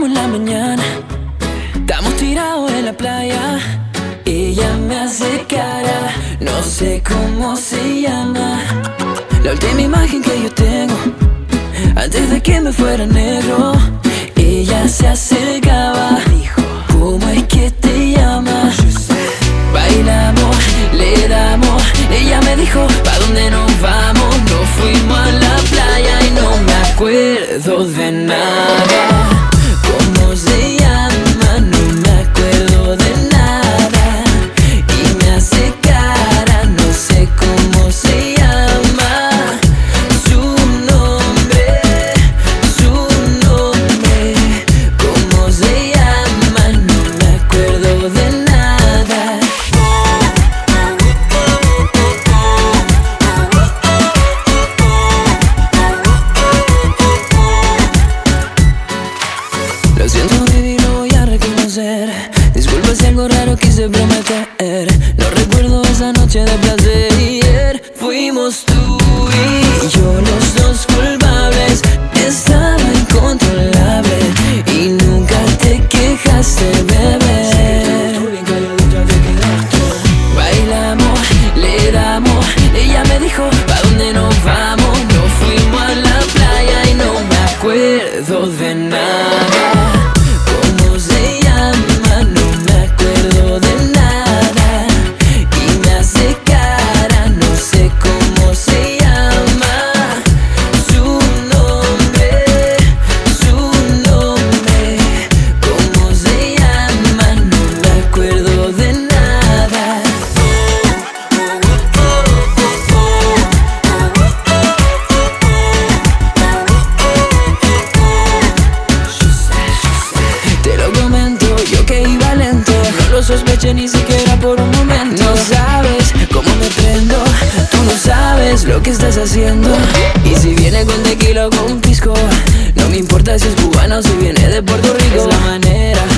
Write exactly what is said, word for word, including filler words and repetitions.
en la mañana, estamos tirados en la playa. Ella me hace cara, no sé cómo se llama. La última imagen que yo tengo, antes de que me fuera negro. Ella se acercaba, dijo, ¿cómo es que te llamas? Bailamos, le damos. Ella me dijo, ¿pa' dónde nos vamos? Nos fuimos a la playa y no me acuerdo de nada. ¿Cómo se llama? No me acuerdo de nada. Y me hace cara, no sé cómo se llama. Su nombre, su nombre. ¿Cómo se llama? No me acuerdo de nada. Lo siento, baby, lo voy a reconocer. Disculpa si algo raro quise prometer. No recuerdo esa noche de placer. Fuimos tú y yo, los dos culpables. Estaba incontrolable y nunca te quejaste, bebé. Bailamos, le damos. Ella me dijo, ¿pa' dónde nos vamos? Nos fuimos a la playa y no me acuerdo de nada. ¿Cómo se llama? No me acuerdo de nada. Y me hace cara, no sé cómo se llama. Su nombre, su nombre. ¿Cómo se llama? No me acuerdo de nada. Te lo comento, yo que iba lento. No lo sospeché ni siquiera por un momento. No sabes cómo me prendo, tú no sabes lo que estás haciendo. Y si viene con tequila o con pisco, no me importa si es cubana o si viene de Puerto Rico. Es la manera